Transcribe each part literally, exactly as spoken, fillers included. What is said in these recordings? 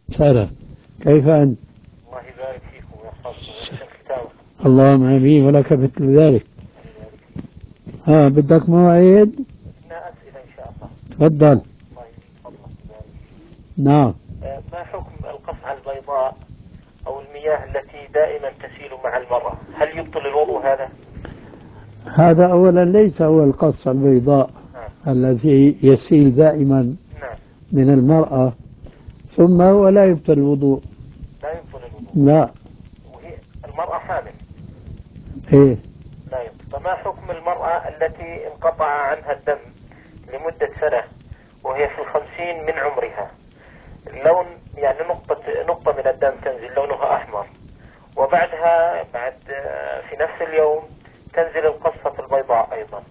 سارة، كيف أنت؟ الله يبارك فيكم ويحفظكم ويحسن ختامكم. اللهم آمين ولك مثل ذلك. الله يبارك فيكم. ها بدك موعد؟ لنا أسئلة إن شاء الله. تفضل. الله يزيد فضلك ويبارك فيك. نعم. آه، ما حكم القصعة البيضاء أو المياه التي دائما تسيل مع المرأة؟ هل يبطل الوضوء هذا؟ هذا أولا ليس هو القصة البيضاء نعم. الذي يسيل دائما نعم. من المرأة، ثم هو لا يبطل الوضوء. لا يبطل الوضوء. لا. وهي المرأة حامل. إيه. لا يبطل. فما حكم المرأة التي انقطع عنها الدم لمدة سنة وهي في الخمسين من عمرها، اللون يعني نقطة نقطة من الدم تنزل لونها أحمر، وبعدها بعد في نفس اليوم تنزل القصة البيضاء أيضا،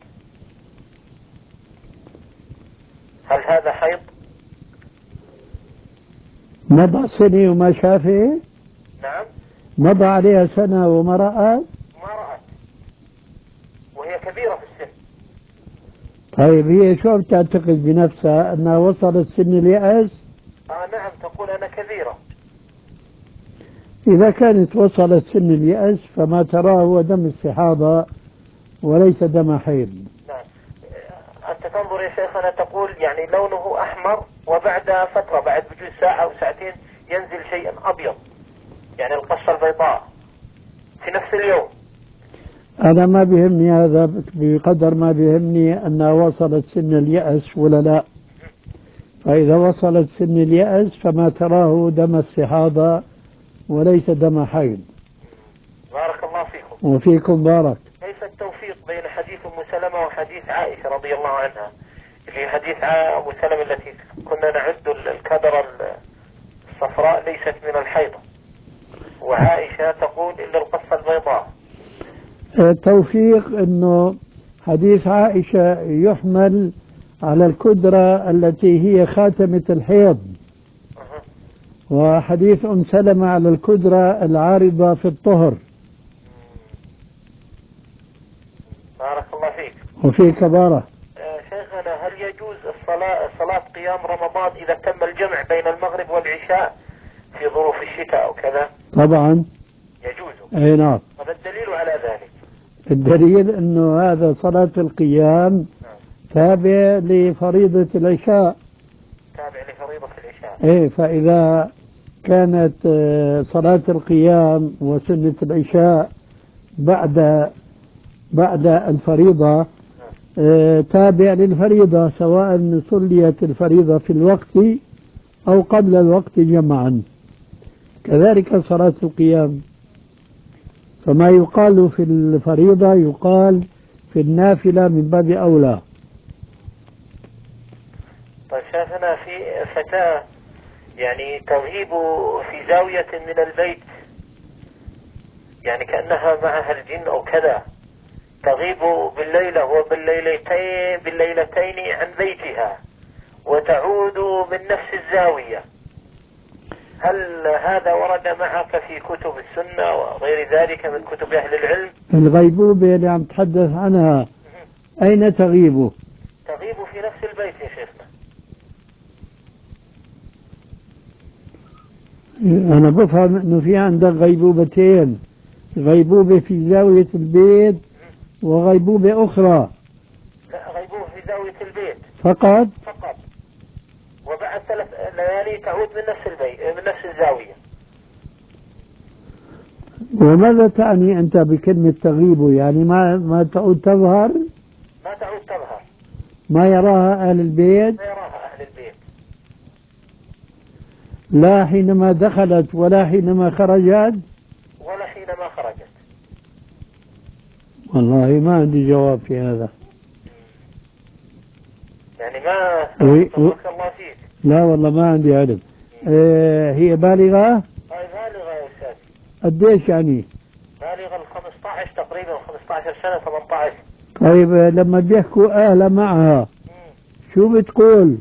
هل هذا حيض؟ مضى سنة وما شافه؟ نعم. مضى عليها سنة وما رأت؟ ما رأت وهي كبيرة في السن. طيب هي شو بتعتقد بنفسها أنها وصلت سن اليأس؟ آه نعم، تقول أنا كبيرة. إذا كانت وصلت سن اليأس فما تراه هو دم استحاضة وليس دم حيض. نعم. أنت تنظر يا شيخنا، تقول يعني لونه أحمر وبعد فترة بعد بجوز ساعة أو ساعتين ينزل شيء أبيض، يعني القصة البيضاء في نفس اليوم. أنا ما بيهمني هذا بقدر ما بيهمني أنها وصلت سن اليأس ولا لا. فإذا وصلت سن اليأس فما تراه دم استحاضة وليس دم حيض. بارك الله فيكم. وفيكم بارك. كيف التوفيق بين حديث أم سلمة وحديث عائشة رضي الله عنها، اللي حديث أم سلمة التي كنا نعد الكدر الصفراء ليست من الحيض، وعائشة تقول إلا القصة البيضاء. التوفيق أنه حديث عائشة يحمل على الكدرة التي هي خاتمة الحيض، أه. وحديث أم سلمة على الكدرة العارضة في الطهر. بارك الله فيك. وفيك بارك. آه شيخنا، هل يجوز الصلاة صلاة قيام رمضان إذا تم الجمع بين المغرب والعشاء في ظروف الشتاء أو كذا؟ طبعا يجوز. اي نعم. طب الدليل على ذلك؟ الدليل انه هذا صلاة القيام نعم. تابع لفريضة العشاء. تابع لفريضة العشاء. ايه، فاذا كانت صلاة القيام وسنة العشاء بعد بعد الفريضة تابع للفريضة، سواء صليت الفريضة في الوقت أو قبل الوقت جمعا، كذلك صلاة القيام. فما يقال في الفريضة يقال في النافلة من باب أولى. طيب شيخنا، في فتاة يعني تغيب في زاوية من البيت، يعني كأنها معها الجن أو كذا، تغيب بالليلة وبالليلتين بالليلتين عن بيتها وتعود من نفس الزاوية، هل هذا ورد معك في كتب السنة وغير ذلك من كتب أهل العلم؟ الغيبوبة اللي عم تحدث عنها أين تغيب؟ تغيب في نفس البيت يا شيخنا. أنا بفهم أنه في عندك غيبوبتين، غيبوبة في زاوية البيت وغيبوبة أخرى. لا، غيبوبة في زاوية البيت فقط فقط، وبعد ثلاث ليالي تعود من نفس البيت من نفس الزاوية. وماذا تعني أنت بكلمة تغيب؟ يعني ما ما تعود تظهر؟ ما تعود تظهر. ما يراها أهل البيت؟ ما يراها أهل البيت. لا حينما دخلت ولا حينما خرجت ولا حينما خرجت. والله ما عندي جواب في هذا. يعني ما بارك الله فيك. لا والله ما عندي علم. اه هي بالغة؟ هاي بالغة يا أستاذ. قديش يعني؟ بالغة ال خمسة عشر تقريبا، خمسة عشر سنة ثمانية عشر. طيب لما بيحكوا أهلها معها شو بتقول؟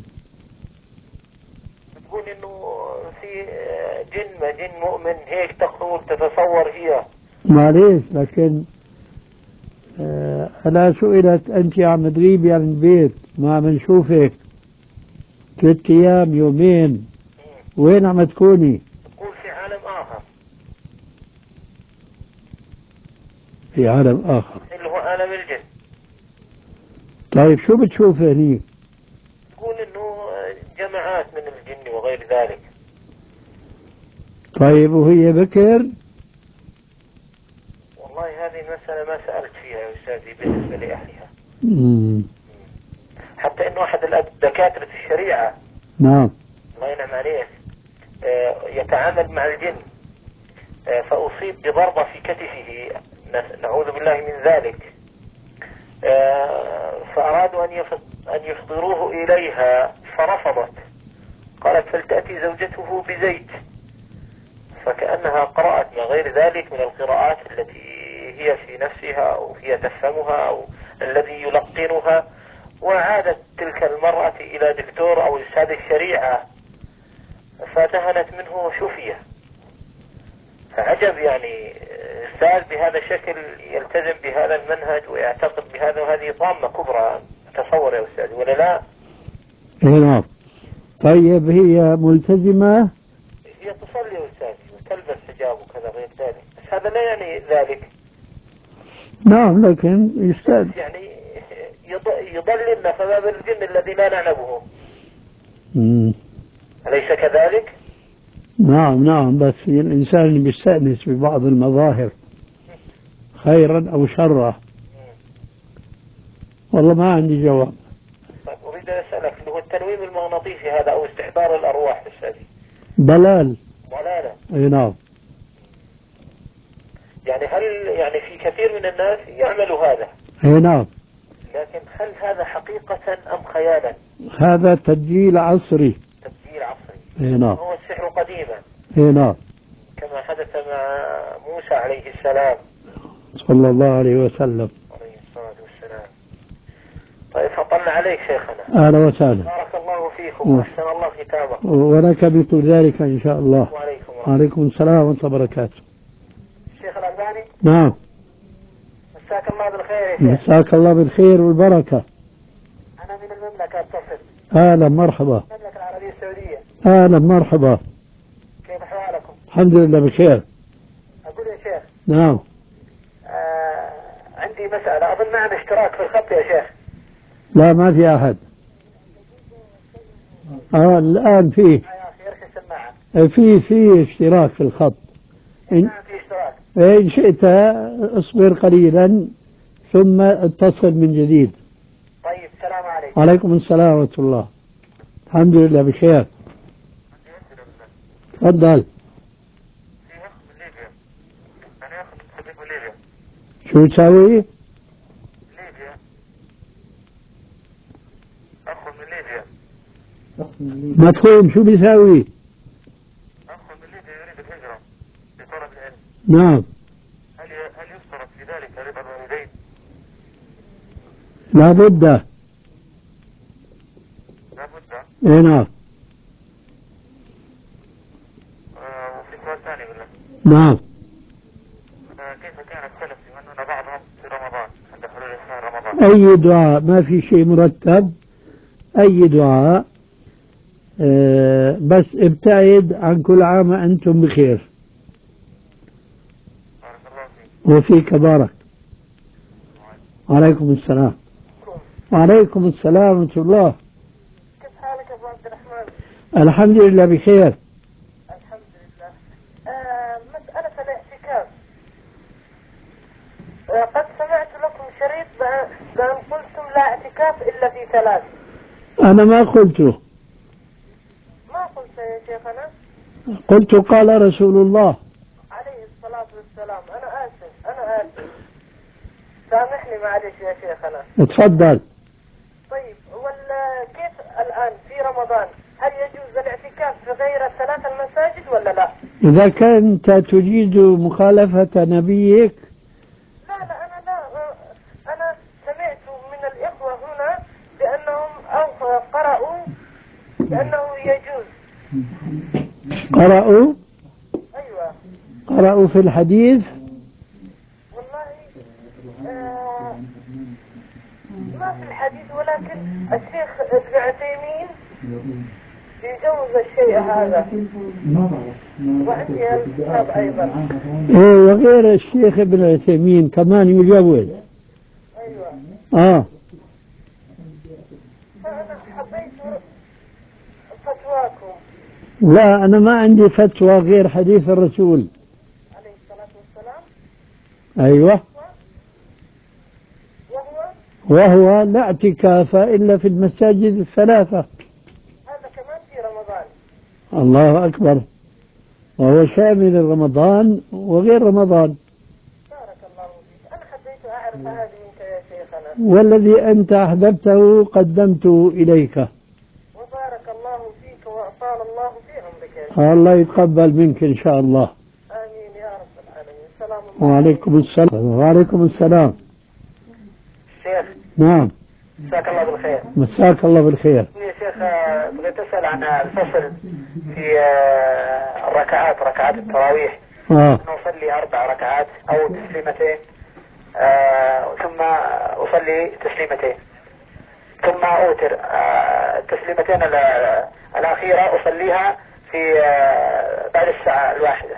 بتقول إنه في جن جن مؤمن، هيك تقول تتصور هي. معليش، لكن اه أنا سئلت أنت عم تغيبي عن البيت ما عم نشوفك ثلاث أيام يومين وين عم تكوني؟ تقول في عالم آخر، في عالم آخر. اللي هو عالم الجن. طيب شو بتشوف هني؟ تقول إنه جماعات من الجن وغير ذلك. طيب وهي بكر؟ والله هذه المسألة ما سألت فيها يا أستاذي بالنسبة لأهلها. مم. حتى إنه أحد الأد- دكاترة الشريعة نعم. الله ينعم عليه آه، يتعامل مع الجن، آه، فأصيب بضربة في كتفه، ن- نعوذ بالله من ذلك. آه، فأرادوا أن يف- أن يحضروه إليها فرفضت، قالت فلتأتي زوجته بزيت، فكأنها قرأت ما غير ذلك من القراءات التي هي في نفسها أو هي تفهمها أو الذي يلقنها، وعادت تلك المرأة إلى دكتور أو أستاذ الشريعة فدهنت منه وشفية. فعجب يعني أستاذ بهذا الشكل يلتزم بهذا المنهج ويعتقد بهذا، وهذه طامة كبرى تصور يا أستاذ ولا لا؟ إيه نعم. طيب هي ملتزمة؟ هي تصلي يا أستاذ وتلبس حجاب وكذا غير ذلك، بس هذا لا يعني ذلك. نعم لكن يستاذ يعني يض- يضللنا فباب الجن الذي لا نعلمه، مم. أليس كذلك؟ نعم نعم، بس الإنسان بيستأنس ببعض المظاهر خيرا أو شرا. والله ما عندي جواب. طيب أريد أن أسألك اللي هو التنويم المغناطيسي هذا أو استحضار الأرواح أستاذ، ضلال. ضلالة. أي نعم. يعني هل يعني في كثير من الناس يعملوا هذا، أي نعم. لكن هل هذا حقيقة أم خيالا؟ هذا تسجيل عصري. تسجيل عصري. أي نعم. هو السحر قديما أي نعم. كما حدث مع موسى عليه السلام صلى الله عليه وسلم. عليه الصلاة والسلام. طيب فطلنا عليك شيخنا. أهلا وسهلا. بارك الله فيكم وأحسن الله ختامكم. ولك مثل ذلك إن شاء الله. وعليكم ورحمة. وعليكم السلام ورحمة الله وبركاته. الشيخ الألباني نعم. مساك الله بالخير يا شيخ. مساك الله بالخير والبركة. أنا من المملكة أتصل. أهلا مرحبا. المملكة العربية السعودية. أهلا مرحبا. كيف أحوالكم؟ الحمد لله بخير. أقول يا شيخ نعم. آه عندي مسألة، أظن معنا اشتراك في الخط يا شيخ. لا ما في أحد. آه الآن فيه. آه يا أخي ارخي السماعة. في في اشتراك في الخط. إن, نعم في اشتراك. إن شئت اصبر قليلا ثم اتصل من جديد. طيب السلام عليكم. وعليكم السلام ورحمة الله. الحمد لله بخير. تفضل. في أخ من ليبيا، أنا أخ من صديق من ليبيا. شو تساوي؟ ليبيا أخ من ليبيا. مفهوم، شو بيساوي؟ أخ من ليبيا يريد الهجرة لطلب العلم. نعم. هل هل يشترط في ذلك رضا الوالدين؟ لا بد. لا بد. اي نعم. آه وفي سؤال ثاني بالله. نعم. آه كيف كان السلف يمنون بعضهم في رمضان عند حلول شهر رمضان؟ اي دعاء، ما في شيء مرتب. اي دعاء. أه بس ابتعد عن كل عام وانتم بخير. بارك الله فيك. وفيك بارك. وعليكم السلام. وعليكم السلام ورحمة الله. كيف حالك يا أبو عبد الرحمن؟ الحمد لله بخير. الحمد لله. آه مسألة الاعتكاف، آه قد سمعت لكم شريط بأن بأن قلتم لا اعتكاف إلا في ثلاث. أنا ما قلته. ما قلت يا شيخنا. قلت قال رسول الله عليه الصلاة والسلام. أنا آسف أنا آسف سامحني معلش يا شيخنا. تفضل. طيب ولا كيف الآن في رمضان هل يجوز الاعتكاف في غير الثلاث المساجد ولا لا؟ إذا كنت تريد مخالفة نبيك. لا لا أنا لا أنا سمعت من الإخوة هنا بأنهم أو قرأوا بأنه يجوز. قرأوا أيوة. قرأوا في الحديث. والله آه ما في الحديث، ولكن الشيخ ابن عثيمين يجوز الشيء هذا. وعندي الكتاب أيضا. إيه وغير الشيخ ابن عثيمين كمان يجوز. أيوة. آه. فأنا حبيت فتواكم. لا أنا ما عندي فتوى غير حديث الرسول عليه الصلاة والسلام. أيوة. وهو وهو لا اعتكاف إلا في المساجد الثلاثة. هذا كمان في رمضان. الله أكبر. وهو شامل رمضان وغير رمضان. بارك الله فيك. أنا حبيت أعرف هذه منك يا شيخنا. والذي أنت أحببته قدمته إليك. وبارك الله فيك وأطال الله في عمرك يا شيخ. الله يتقبل منك إن شاء الله. آمين يا رب العالمين. السلام عليكم. وعليكم السلام. وعليكم السلام. شيخ. نعم. مساك الله بالخير. مساك الله بالخير. يا شيخ بغيت أسأل عن الفصل في الركعات ركعات التراويح. آه. نصلي أربع ركعات أو تسليمتين آه ثم أصلي تسليمتين ثم أوتر آه التسليمتين الأخيرة أصليها في آه بعد الساعة الواحدة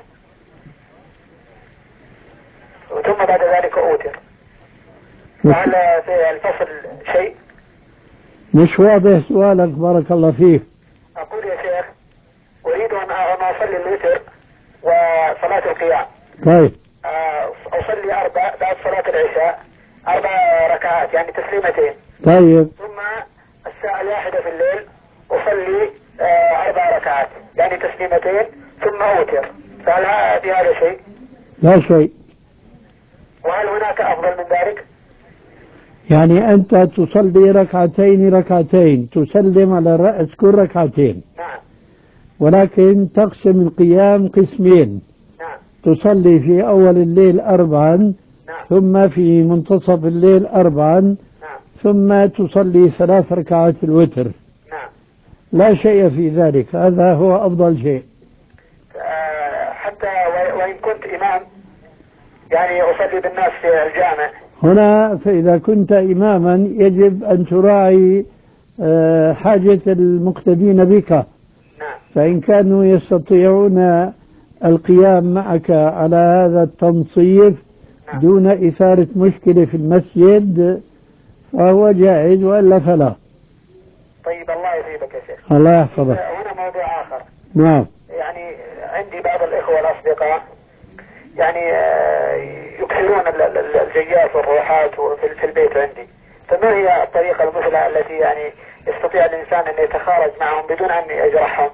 ثم بعد ذلك أوتر. فهل في الفصل شيء؟ مش واضح سؤالك بارك الله فيك. أقول يا شيخ أريد أن أصلي الوتر وصلاة القيام. طيب. أصلي أربع بعد صلاة العشاء أربع ركعات يعني تسليمتين. طيب. ثم الساعة الواحدة في الليل أصلي أربع ركعات يعني تسليمتين ثم أوتر. فهل في هذا شيء؟ لا شيء. وهل هناك أفضل من ذلك؟ يعني أنت تصلي ركعتين ركعتين تسلم على رأس كل ركعتين. نعم. ولكن تقسم القيام قسمين. نعم. تصلي في أول الليل أربعا. نعم. ثم في منتصف الليل أربعا. نعم. ثم تصلي ثلاث ركعات الوتر. نعم. لا شيء في ذلك. هذا هو أفضل شيء. أه حتى وإن كنت إمام يعني أصلي بالناس في الجامع. هنا فإذا كنت إماما يجب أن تراعي حاجة المقتدين بك. نعم. فإن كانوا يستطيعون القيام معك على هذا التنصيف نعم. دون إثارة مشكلة في المسجد فهو جائز وإلا فلا. طيب الله يثيبك يا شيخ. الله يحفظك. هنا موضوع آخر. نعم. يعني عندي بعض الإخوة الأصدقاء يعني يكثرون الجيات والروحات في البيت عندي. فما هي الطريقة المثلى التي يعني يستطيع الإنسان أن يتخارج معهم بدون أن يجرحهم؟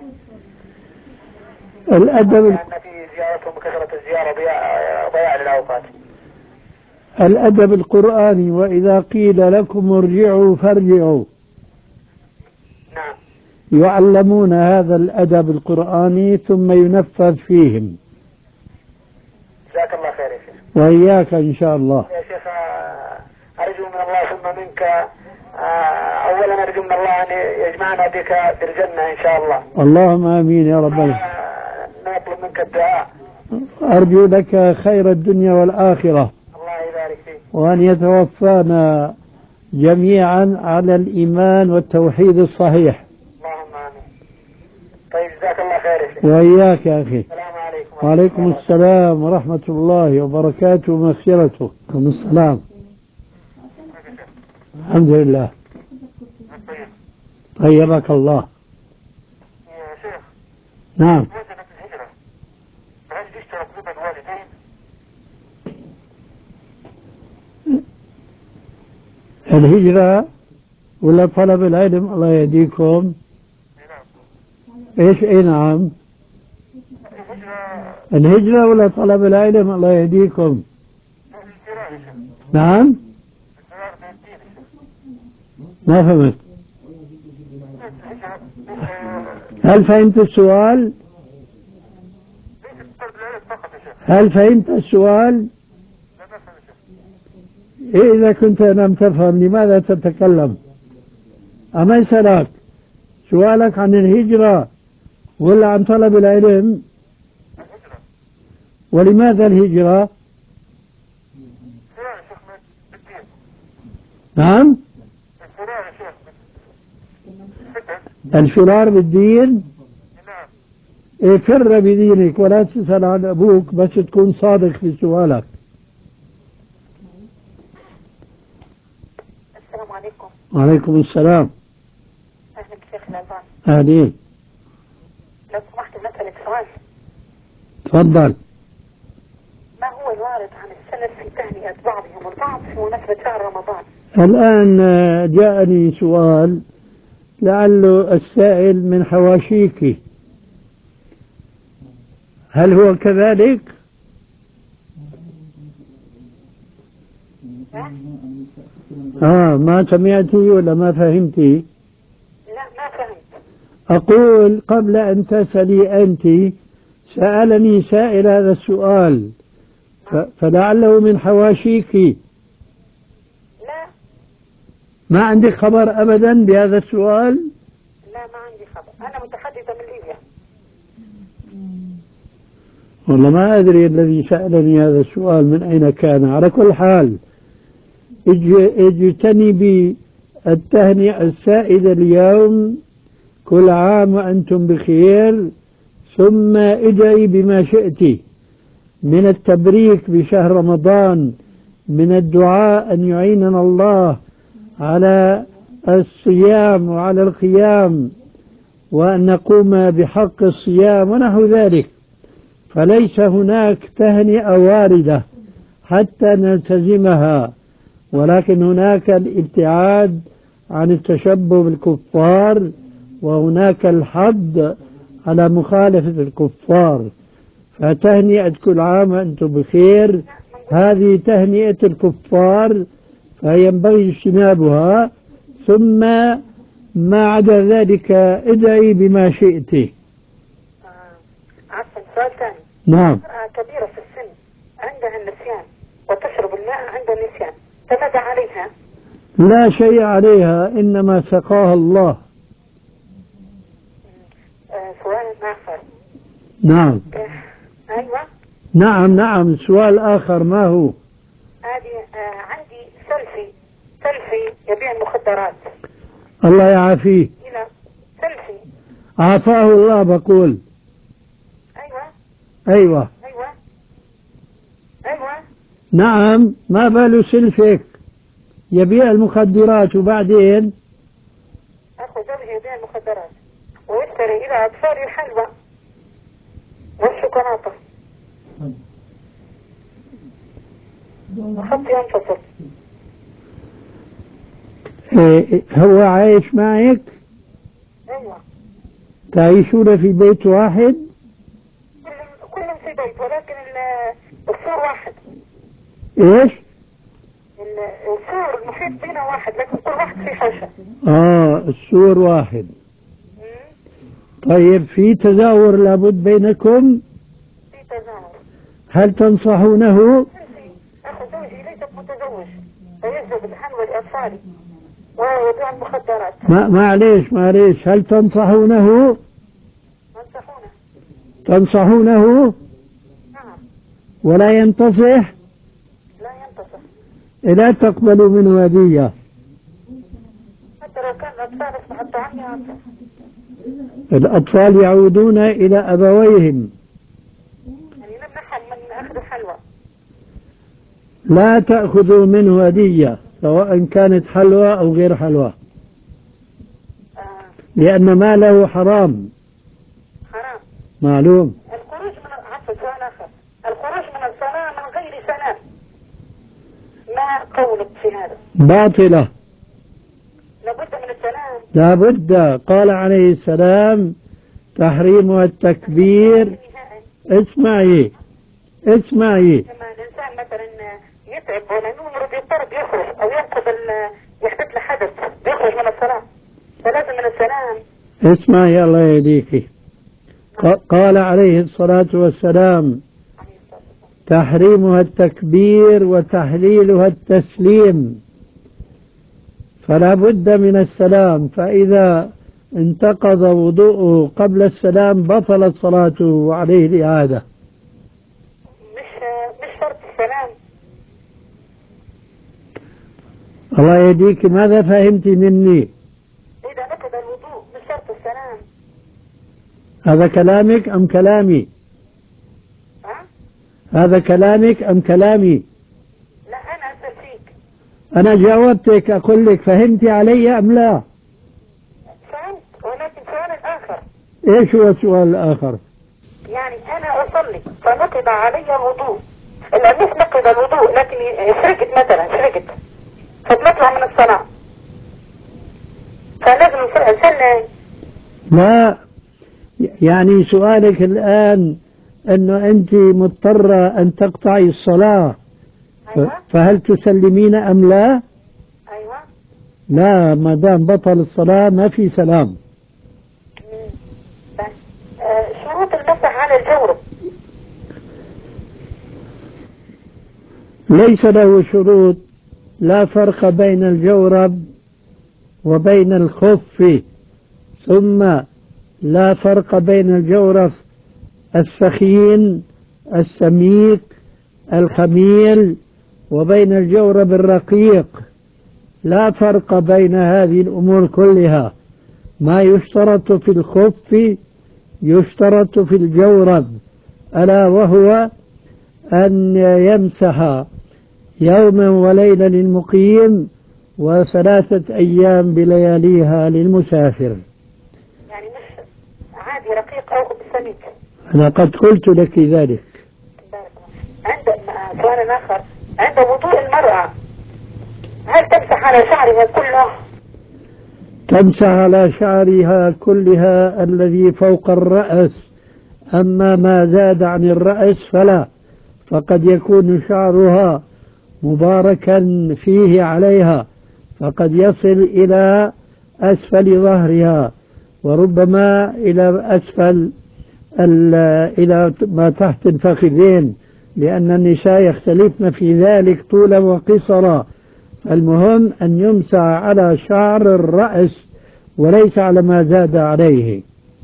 الأدب لأن في زيارتهم وكثرة الزيارة ضياع للأوقات. الأدب القرآني وإذا قيل لكم ارجعوا فارجعوا. نعم. يعلمون هذا الأدب القرآني ثم ينفذ فيهم. جزاك الله خير يا شيخ. وإياك إن شاء الله. يا شيخ أرجو من الله ثم منك أولا أرجو من الله أن يجمعنا بك في الجنة إن شاء الله. اللهم آمين يا رب العالمين. نطلب منك الدعاء. أرجو لك خير الدنيا والآخرة. الله يبارك فيك. وأن يتوفانا جميعا على الإيمان والتوحيد الصحيح. اللهم آمين. طيب جزاك الله خير يا شيخ. وإياك يا أخي. السلام عليكم. وعليكم السلام ورحمة الله وبركاته ومغفرته. وعليكم السلام. الحمد لله. طيبك الله. يا شيخ. نعم. وجبت الهجرة فهل يشترط رضا الوالدين؟ الهجرة ولا طلب العلم الله يهديكم؟ ايش اي نعم. الهجرة ولا طلب العلم الله يهديكم؟ نعم. ما فهمت. هل فهمت السؤال؟ هل فهمت السؤال؟ إيه إذا كنت لم تفهم لماذا تتكلم؟ أما يسألك سؤالك عن الهجرة ولا عن طلب العلم؟ ولماذا الهجرة؟ نعم. الفرار بالدين. نعم. إيه، فر بدينك ولا تسأل عن أبوك، بس تكون صادق في سؤالك. السلام عليكم. وعليكم السلام. أهلا بشيخ الألباني. أهلين. لو سمحت بسألك سؤال. تفضل. ما هو الوارد عن السلف في تهنئة بعضهم البعض في مناسبة شهر رمضان؟ الآن آه، جاءني سؤال لعله السائل من حواشيك، هل هو كذلك؟ ها؟ آه ما سمعتي ولا ما فهمتي؟ لا ما فهمت. أقول قبل أن تسألي أنت، سألني سائل هذا السؤال ف- فلعله من حواشيك. لا ما عندك خبر أبدا بهذا السؤال؟ لا ما عندي خبر، أنا متحدثة من ليبيا. والله ما أدري الذي سألني هذا السؤال من أين كان. على كل حال اج- اجتنبي التهنئة السائدة اليوم، كل عام وأنتم بخير، ثم ادعي بما شئت من التبريك بشهر رمضان، من الدعاء أن يعيننا الله على الصيام وعلى القيام، وأن نقوم بحق الصيام ونحو ذلك. فليس هناك تهنئة واردة حتى نلتزمها، ولكن هناك الابتعاد عن التشبه بالكفار، وهناك الحض على مخالفة الكفار. فتهنئة كل عام وأنتم بخير هذه تهنئة الكفار، فينبغي اجتنابها، ثم ما عدا ذلك ادعي بما شئت. آه. عفوا سؤال ثاني. نعم. امرأة كبيرة في السن عندها النسيان وتشرب الماء عند النسيان، فماذا عليها؟ لا شيء عليها، إنما سقاها الله. آه سؤال آخر. نعم. آه. أيوة. نعم نعم سؤال آخر ما هو؟ هذه آه عندي سلفي سلفي يبيع المخدرات. الله يعافيه. إلى سلفي. عافاه الله بقول. أيوة. أيوة. أيوة. أيوة. نعم. ما باله سلفك يبيع المخدرات وبعدين؟ أخو زوجي يبيع المخدرات ويشتري إلى أطفال الحلوى والشوكولاتة وخط ينفصل. إيه هو عايش معك؟ أيوة. تعيشون في بيت واحد؟ كلهم كلهم في بيت، ولكن ال- السور واحد. إيش؟ ال- السور المحيط بينا واحد، لكن كل واحد في حوشة. آه السور واحد. مم. طيب في تزاور لابد بينكم؟ في تزاور. هل تنصحونه؟ سلفي أخو زوجي ليس متزوج فيجذب الحلوى لأطفالي ويبيع المخدرات. ما معليش معليش هل تنصحونه؟ ننصحونه. تنصحونه نعم. ولا ينتصح؟ لا ينتصح. لا تقبلوا منه هدية. حتى لو كان الأطفال أصبح الطعام يعطل. الأطفال يعودون إلى أبويهم. يعني نمنعهم من أخذ الحلوى. لا تأخذوا منه هدية سواء كانت حلوى أو غير حلوى، آه. لأن ماله حرام حرام. معلوم. الخروج من عفوا سؤال آخر. الخروج من الصلاة من غير سلام، ما قولك في هذا؟ باطلة. لابد من السلام. لا بد. قال عليه السلام تحريمها التكبير. اسمعي اسمعي. لما الإنسان مثلا يتعب ولا يمرض يضطرب يخرج أو ينقض ال- يحدث له حدث يخرج من الصلاة، فلازم من السلام. اسمعي الله يهديك. ق- قال عليه الصلاة والسلام تحريمها التكبير وتحليلها التسليم، فلا بد من السلام. فإذا انتقض وضوءه قبل السلام بطلت صلاته وعليه الإعادة. مش مش شرط السلام. الله يهديك. ماذا فهمت مني؟ إذا نقض الوضوء مش شرط هذا كلامك أم كلامي؟ ها؟ هذا كلامك أم كلامي؟ لا أنا أسأل فيك. أنا جاوبتك أقول لك فهمتي علي أم لا؟ فهمت، ولكن سؤال آخر. إيش هو السؤال الآخر؟ يعني أنا أصلي فنقض علي الوضوء، لا مش نقض الوضوء لكن شرقت مثلا شرقت فبنطلع من الصلاة فلازم نصلي. لا، يعني سؤالك الآن أنه أنت مضطرة أن تقطعي الصلاة، أيوة. فهل تسلمين أم لا؟ أيوة. لا، ما دام بطل الصلاة ما في سلام. بس آه شروط المسح على الجورب. ليس له شروط، لا فرق بين الجورب وبين الخف، ثم لا فرق بين الجورب الثخين السميك الخميل وبين الجورب الرقيق، لا فرق بين هذه الأمور كلها. ما يشترط في الخف يشترط في الجورب، ألا وهو أن يمسح يوما وليلة للمقيم وثلاثة أيام بلياليها للمسافر. يعني مش عادي رقيق أو سميك. أنا قد قلت لك ذلك. عند سؤال آخر، عند وضوء المرأة هل تمسح على شعرها كله؟ تمسح على شعرها كلها الذي فوق الرأس، أما ما زاد عن الرأس فلا، فقد يكون شعرها مباركا فيه عليها، فقد يصل إلى أسفل ظهرها وربما إلى أسفل إلى ما تحت الفخذين، لأن النساء يختلفن في ذلك طولا وقصرا. المهم أن يمسح على شعر الرأس وليس على ما زاد عليه.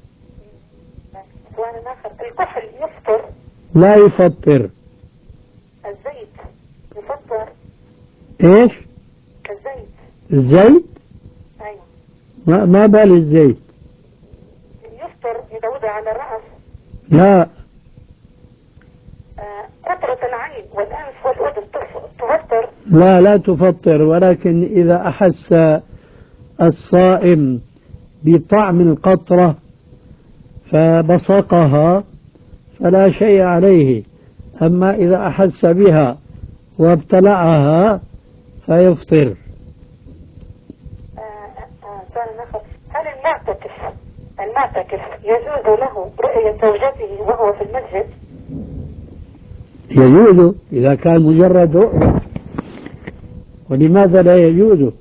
سؤال آخر، الكحل يفطر؟ لا يفطر. الزيت يفطر؟ ايش؟ الزيت. الزيت؟ ايوه. ما, ما بال الزيت؟ يفطر إذا وضع على الرأس؟ لا. آه، قطرة العين والأنف والأذن تفطر؟ لا لا تفطر، ولكن إذا أحس الصائم بطعم القطرة فبصقها فلا شيء عليه، أما إذا أحس بها وابتلعها فيفطر. سؤال آخر، هل المعتكف المعتكف يجوز له رؤية زوجته وهو في المسجد؟ يجوز إذا كان مجرد رؤية، ولماذا لا يجوز؟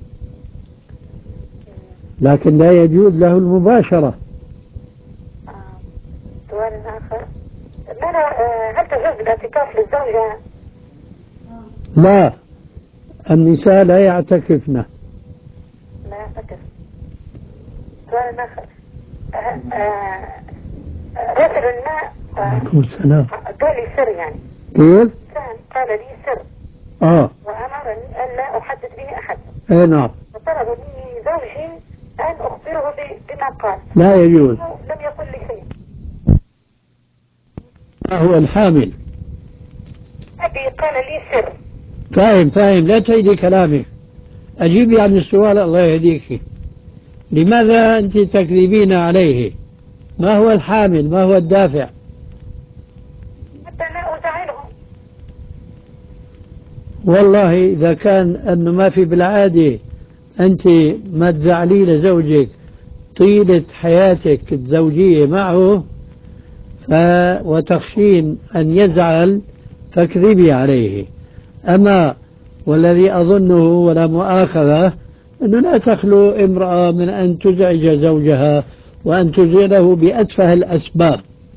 لكن لا يجوز له المباشرة. سؤال آخر، هل تجوز الاعتكاف للزوجة؟ لا، النساء لا يعتكفن. لا يعتكف. سؤال آخر، رجل الماء عليكم السلام قال لي سر، يعني كيف؟ كان قال لي سر اه وأمرني أن لا أحدث به أحد. اي نعم. وطلب مني زوجي أن أخبره بما قال. لا يجوز. لم يقل لي شيء. ما هو الحامل؟ أبي قال لي سر. فاهم فاهم، لا تعيدي كلامي، أجيبي عن السؤال الله يهديك. لماذا أنت تكذبين عليه؟ ما هو الحامل؟ ما هو الدافع؟ حتى لا أزعلهم. والله إذا كان أنه ما في بالعادة أنت ما تزعلي لزوجك طيلة حياتك الزوجية معه ف... وتخشين أن يزعل فاكذبي عليه. أما والذي أظنه ولا مؤاخذة أنه لا تخلو امرأة من أن تزعج زوجها وأن تزعله بأتفه الأسباب.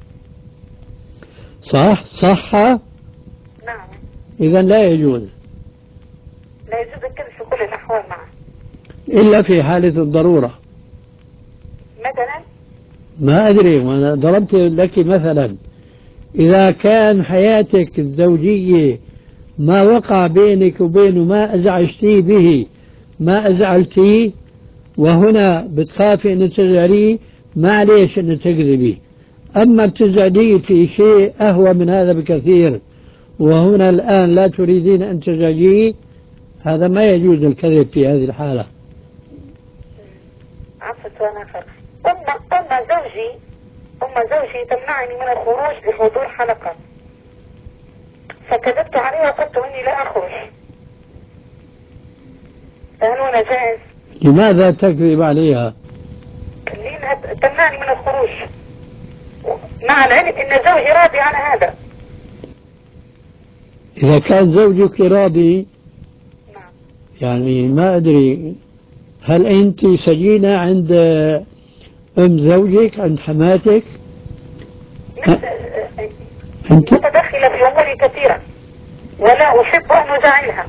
صح؟ صح؟ نعم. إذا لا يجوز. لا يجوز الكذب في كل الأحوال معه إلا في حالة الضرورة. مثلا؟ ما أدري، وأنا ضربت لك مثلا إذا كان حياتك الزوجية ما وقع بينك وبينه ما أزعجتيه به ما أزعلتيه، وهنا بتخافي أن تزعليه، معليش أن تكذبي. أما تزعجيه في شيء أهوى من هذا بكثير، وهنا الآن لا تريدين أن تزعجيه، هذا ما يجوز الكذب في هذه الحالة. عفوا سؤال آخر. أم أم زوجي أم زوجي تمنعني من الخروج لحضور حلقة، فكذبت عليها وقلت إني لا أخرج، فهل هنا جائز؟ لماذا تكذب عليها؟ لأنها تمنعني من الخروج مع العلم أن زوجي راضي على هذا. إذا كان زوجك راضي، نعم. يعني ما أدري، هل أنت سجينة عند أم زوجك، عند حماتك؟ أنت متدخلة في أموري كثيرا ولا أحب أن أزعلها.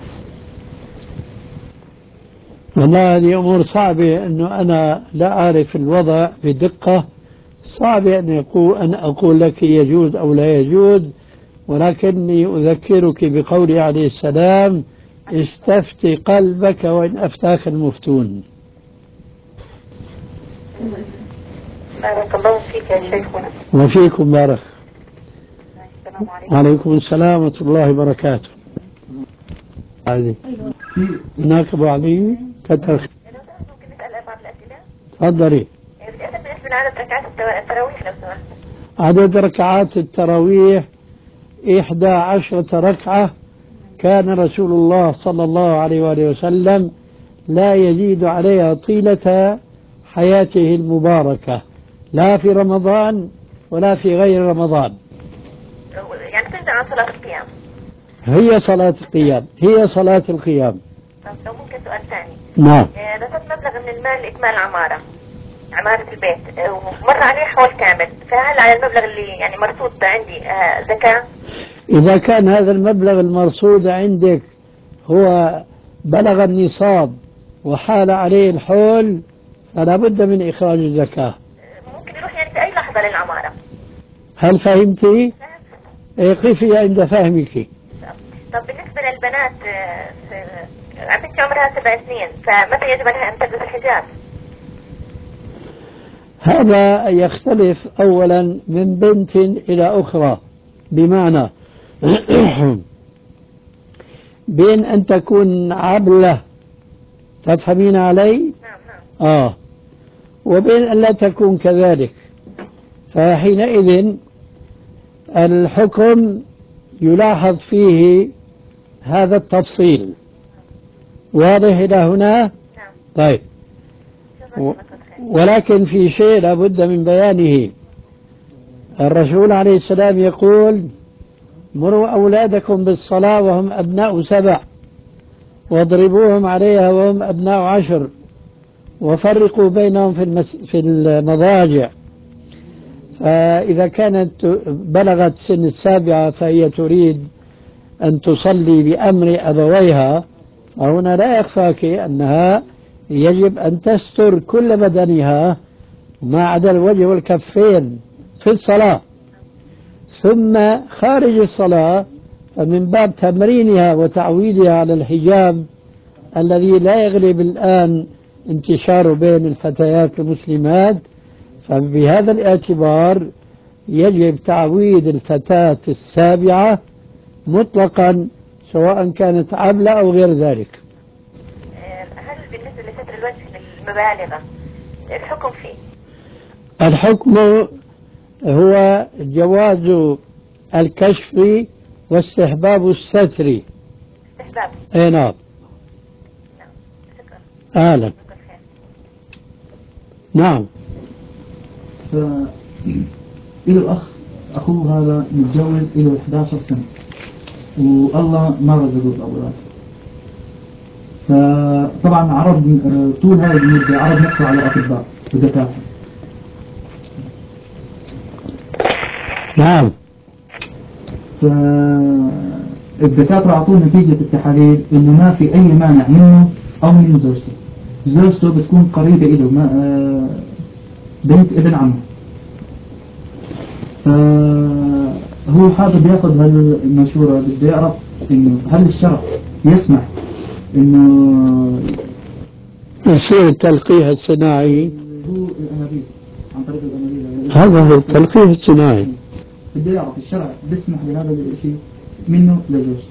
والله هذه أمور صعبة، أنه أنا لا أعرف الوضع بدقة، صعب أن يقول أن أقول لك يجوز أو لا يجوز، ولكني أذكرك بقوله عليه السلام: استفتي قلبك وإن أفتاك المفتون. بارك الله فيك يا شيخنا. وفيكم بارك. السلام عليكم. وعليكم السلام ورحمة الله وبركاته. هذه هناك أبو علي كتر. ممكن نسأل بعض الأسئلة؟ تفضلي. بدي أسأل بالنسبة لعدد ركعات التراويح لو سمحت. عدد ركعات التراويح إحدى عشرة ركعة، كان رسول الله صلى الله عليه وآله وسلم لا يزيد عليها طيلة حياته المباركة، لا في رمضان ولا في غير رمضان. يعني تنزل عن صلاة القيام. هي صلاة القيام، هي صلاة القيام. طب لو ممكن سؤال ثاني. نعم. رصدت مبلغ من المال لإكمال العمارة، عمارة البيت، ومر عليه حول كامل، فهل على المبلغ اللي يعني مرصود عندي زكاة؟ إذا كان هذا المبلغ المرصود عندك هو بلغ النصاب وحال عليه الحول، فلا بد من إخراج الزكاة. ممكن يروح يعني في أي لحظة للعمارة. هل فهمتي؟ قفي عند فهمك. طب بالنسبة للبنات، بنتي عمرها سبع سنين، فمتى يجب عليها أن تلبس الحجاب؟ هذا يختلف أولا من بنت إلى أخرى، بمعنى بين أن تكون عبلة، تفهمين علي؟ نعم نعم. آه وبين أن لا تكون كذلك، فحينئذ الحكم يلاحظ فيه هذا التفصيل. واضح إلى هنا؟ نعم. طيب. و... ولكن في شيء لابد من بيانه. الرسول عليه السلام يقول: مروا أولادكم بالصلاة وهم أبناء سبع، واضربوهم عليها وهم أبناء عشر، وفرقوا بينهم في, المس... في المضاجع. فإذا كانت بلغت سن السابعة فهي تريد أن تصلي بأمر أبويها، فهنا لا يخفاك أنها يجب أن تستر كل بدنها ما عدا الوجه والكفين في الصلاة. ثم خارج الصلاة فمن باب تمرينها وتعويدها على الحجاب الذي لا يغلب الآن انتشاره بين الفتيات المسلمات، فبهذا الاعتبار يجب تعويد الفتاة السابعة مطلقا، سواء كانت عبلة أو غير ذلك. هل بالنسبة لستر الوجه للمبالغة الحكم فيه؟ الحكم هو جواز الكشف واستحباب الستر. استحباب. اي نعم. شكرا. أهلا. نعم. إله أخ، أخوه هذا متجوز إله إحدى عشرة سنة، والله ما رزقه الأولاد. فطبعا عرض طول هذه المدة عرض نفسه على أطباء ودكاترة. نعم. فالدكاترة أعطوه نتيجة التحاليل إنه ما في أي مانع منه أو من زوجته. زوجته بتكون قريبة إله، ما بنت ابن عمه. فهو حابب ياخذ هالمشورة، بده يعرف إنه هل الشرع يسمح إنه يصير التلقيح الصناعي. هو الأنابيب عن طريق الأمرية. هذا هو التلقيح الصناعي. بدي يعرف الشرع بيسمح بهذا الشيء منه لزوجته.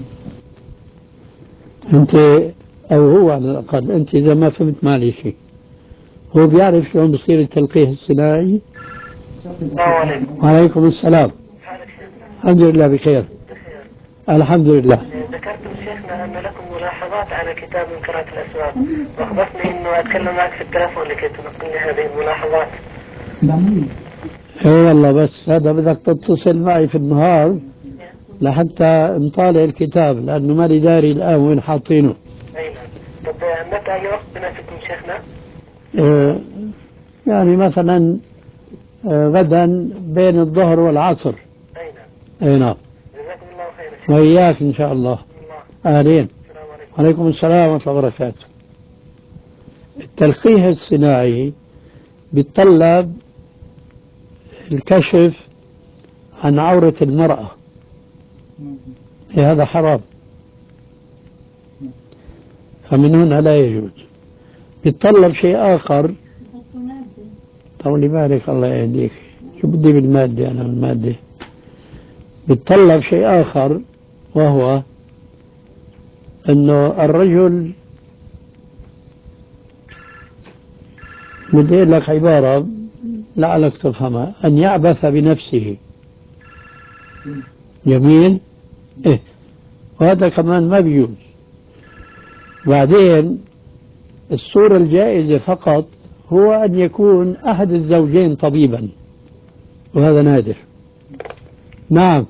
أنت أو هو على الأقل، أنت إذا ما فهمت معلي شيء، هو بيعرف شلون بصير التلقيح الصناعي؟ وعليكم السلام. الحمد لله بخير. الحمد لله. ذكرتم شيخنا أن لكم ملاحظات على كتاب من قراءة الأسواق، وأخبرتني أنه أتكلم معك في التلفون لكي تنقلني هذه الملاحظات. اي والله، بس هذا بدك تتصل معي في النهار لحتى نطالع الكتاب، لأنه مالي داري الآن وين حاطينه. أي نعم. طب متى أي وقت بناسبكم شيخنا؟ آه يعني مثلا آه غدا بين الظهر والعصر. أي نعم. اي نعم. جزاكم الله خير. وإياك إن شاء الله. الله. أهلين. السلام عليكم. وعليكم السلام ورحمة الله وبركاته. التلقيح الصناعي بيتطلب الكشف عن عورة المرأة، هذا حرام، فمن هنا لا يجوز. بيتطلب شيء آخر. طولي بالك الله يهديك، شو بدي بالمادة أنا بالمادة. بيتطلب شيء آخر، وهو أنه الرجل، بدي لك عبارة لعلك تفهمها، أن يعبث بنفسه. جميل؟ إيه، وهذا كمان ما بيجوز. بعدين الصورة الجائزة فقط هو أن يكون أحد الزوجين طبيبا، وهذا نادر. نعم.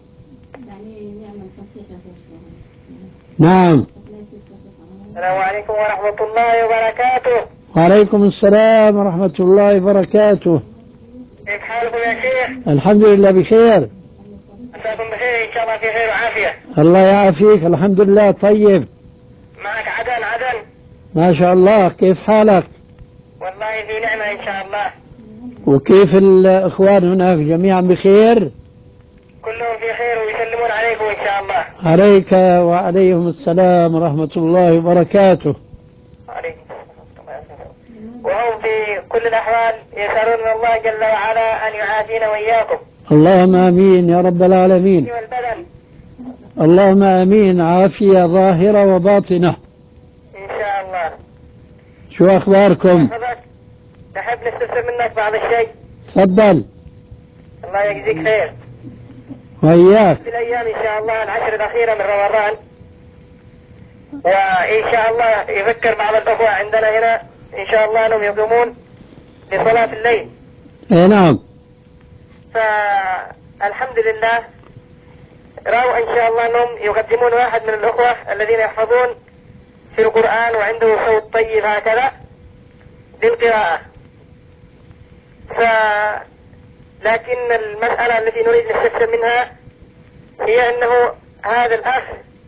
نعم. السلام عليكم ورحمة الله وبركاته. وعليكم السلام ورحمة الله وبركاته. كيف حالكم يا شيخ؟ الحمد لله بخير. مساكم بخير إن شاء الله، في خير وعافية. الله يعافيك. الحمد لله. طيب، معك عدن عدن. ما شاء الله. كيف حالك؟ والله في نعمة إن شاء الله. وكيف الإخوان هناك جميعا بخير؟ كلهم في خير ويسلمون عليكم إن شاء الله. عليك وعليهم السلام ورحمة الله وبركاته. عليكم السلام. وهم في كل الأحوال يسألون من الله جل وعلا أن يعافينا وإياكم. اللهم آمين يا رب العالمين. والبدن. اللهم آمين. عافية ظاهرة وباطنة إن شاء الله. شو أخباركم؟ نحب نستفسر منك بعض الشيء. تفضل. الله يجزيك خير. وإياك. في الأيام إن شاء الله العشر الأخيرة من رمضان، وإن شاء الله يفكر بعض الأخوة عندنا هنا إن شاء الله أنهم يقومون لصلاة الليل. اي نعم. فالحمد لله رأوا إن شاء الله أنهم يقدمون واحد من الأخوة الذين يحفظون في القرآن وعنده صوت طيب هكذا للقراءة. ف لكن المسألة التي نريد نستفسر منها هي أنه هذا الأخ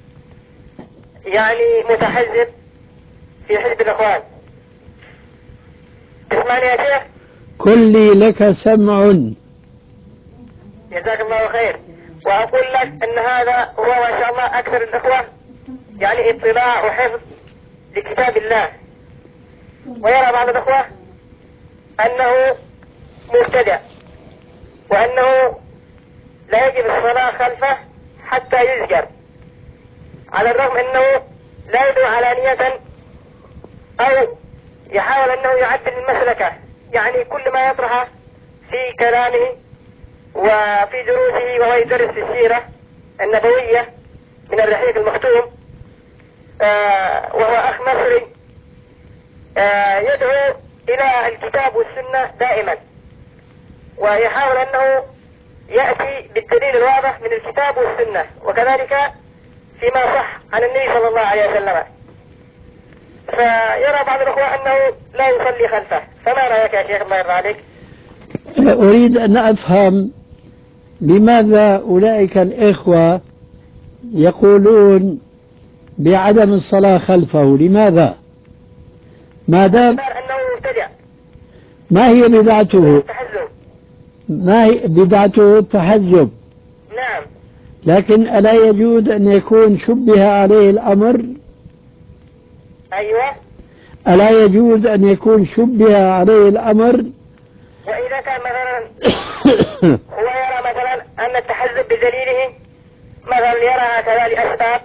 يعني متحزب في حزب الأخوان. تسمعني يا شيخ؟ كلي لك سمع. جزاك الله خير. وأقول لك أن هذا هو ما شاء الله أكثر الأخوة يعني اطلاع وحفظ لكتاب الله، ويرى بعض الأخوة أنه مبتدع وأنه لا يجب الصلاة خلفه حتى يزجر، على الرغم أنه لا يدعو علانية أو يحاول أنه يعدل المسلكة، يعني كل ما يطرحه في كلامه وفي دروسه وهو يدرس في السيرة النبوية من الرحيق المختوم، آه وهو أخ مصري، آه يدعو إلى الكتاب والسنة دائما، ويحاول أنه يأتي بالدليل الواضح من الكتاب والسنة، وكذلك فيما صح عن النبي صلى الله عليه وسلم. فيرى بعض الأخوة أنه لا يصلي خلفه، فما رأيك يا شيخ الله يرضى عليك؟ أريد أن أفهم لماذا أولئك الإخوة يقولون بعدم الصلاة خلفه؟ لماذا؟ ما دام أنه مبتدع. ما هي بدعته؟ تحزب. ما هي بدعته؟ التحزب. نعم. لكن ألا يجوز أن يكون شبه عليه الأمر؟ أيوة. ألا يجوز أن يكون شبه عليه الأمر وإذا كان مثلا هو يرى مثلا أن التحزب بدليله مثلا يرى هكذا لأسباب،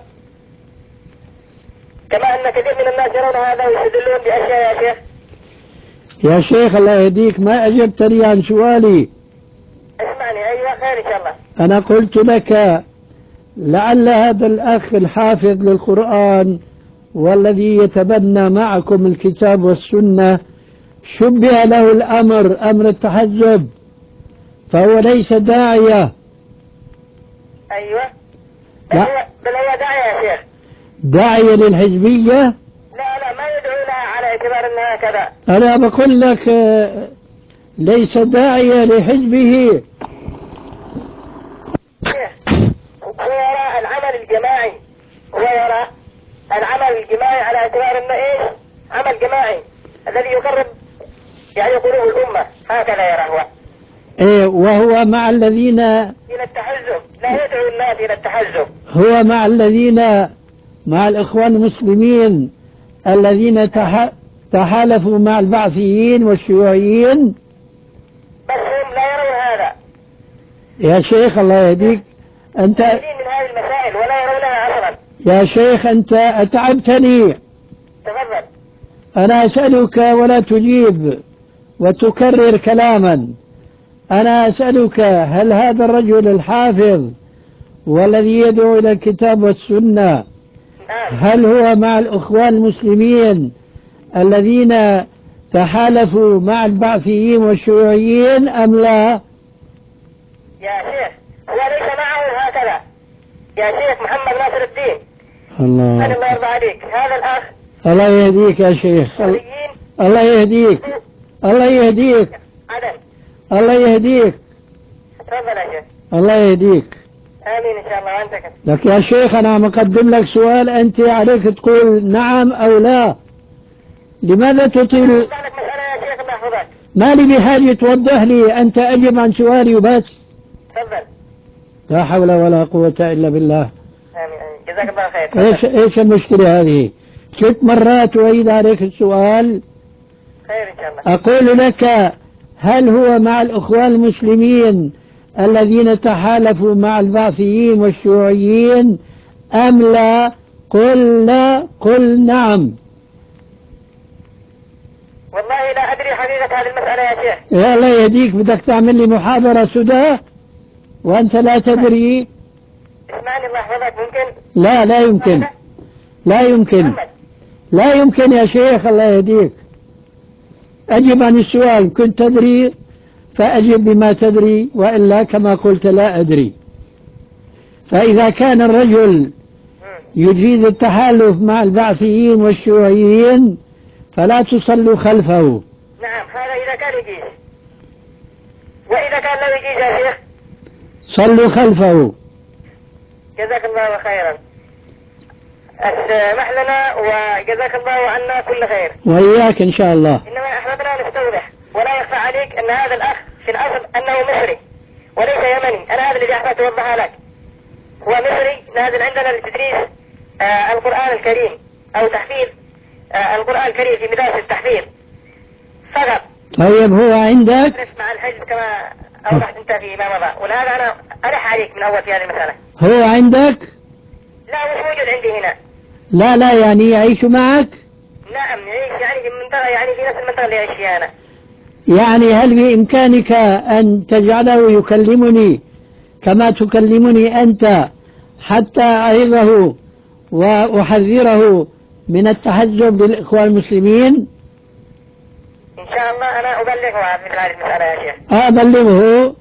كما أن كثير من الناس يرون هذا ويستدلون بأشياء. يا شيخ يا شيخ الله يهديك، ما أجبتني عن سؤالي. اسمعني. أيوة خير إن شاء الله. أنا قلت لك لعل هذا الأخ الحافظ للقرآن والذي يتبنى معكم الكتاب والسنة شبه له الأمر أمر التحزب، فهو ليس داعية. أيوة بل لا. هو, بل هو داعية يا شيخ. داعية للحزبية؟ لا لا ما يدعو لها على اعتبار أنها كذا. أنا بقول لك ليس داعية لحزبه. هو يرى العمل الجماعي، هو يرى العمل الجماعي على اعتبار أنه إيش؟ عمل جماعي الذي يقرب يعني قلوب الأمة، هكذا يرى هو. إيه، وهو مع الذين إلى التحزب، لا يدعو الناس إلى التحزب. هو مع الذين مع الإخوان المسلمين الذين تح... تحالفوا مع البعثيين والشيوعيين. بس هم لا يرون هذا يا شيخ الله يهديك، أنت من هذه المسائل ولا يرونها أصلا. يا شيخ أنت أتعبتني. تفضل. أنا أسألك ولا تجيب وتكرر كلاما. أنا أسألك هل هذا الرجل الحافظ والذي يدعو إلى الكتاب والسنة هل هو مع الإخوان المسلمين الذين تحالفوا مع البعثيين والشيوعيين أم لا؟ يا شيخ هو ليس معه هكذا يا شيخ محمد ناصر الدين. الله الله يرضى عليك. هذا الأخ الله يهديك يا شيخ. الله يهديك. الله يهديك. عدل. الله يهديك. تفضل يا شيخ. الله يهديك. آمين إن شاء الله. وأنت كذا. لك يا شيخ أنا مقدم لك سؤال، أنت عليك تقول نعم أو لا. لماذا تطيل؟ لك مسألة يا شيخ الله يحفظك. ما لي بحاجة توضح لي، أنت أجب عن سؤالي وبس. تفضل. لا حول ولا قوة إلا بالله. آمين آمين. جزاك الله خير. إيش إيش المشكلة هذه؟ ست مرات أعيد عليك السؤال. خير إن شاء الله. أقول لك هل هو مع الإخوان المسلمين الذين تحالفوا مع البعثيين والشيوعيين أم لا؟ قل لا، قل نعم. والله لا أدري حقيقة هذه المسألة يا شيخ. يا الله يهديك، بدك تعمل لي محاضرة سدى وأنت لا تدري؟ اسمعني الله يحفظك. ممكن؟ لا لا يمكن. لا يمكن. لا يمكن يا شيخ الله يهديك. أجب عن السؤال، كنت تدري فأجب بما تدري، وإلا كما قلت لا أدري. فإذا كان الرجل يجيد التحالف مع البعثيين والشيوعيين فلا تصلوا خلفه. نعم هذا إذا كان يجيز، وإذا كان لا يجيز يا شيخ صلوا خلفه. جزاك الله خيرا. اسمح لنا وجزاك الله عنا كل خير. وإياك إن شاء الله. إنما أحببنا نستوضح، ولا يخفى عليك أن هذا الأخ في الأصل أنه مصري وليس يمني. أنا هذا الذي أحببت أوضحها لك. هو مصري نازل عندنا لتدريس آه القرآن الكريم أو تحفيظ آه القرآن الكريم في مدارس التحفيظ فقط. طيب هو عندك؟ مع الحجز كما أوضحت أنت في ما مضى، ولهذا أنا ألح عليك من أول في هذه المسألة. هو عندك؟ لا مش موجود عندي هنا. لا لا يعني يعيش معك؟ نعم يعيش يعني في المنطقة، يعني في نفس المنطقة اللي يعيش فيها أنا. يعني هل بإمكانك أن تجعله يكلمني كما تكلمني أنت حتى أعظه وأحذره من التحزب للإخوان المسلمين؟ إن شاء الله أنا أبلغه مثل هذه المسألة يا شيخ. أبلغه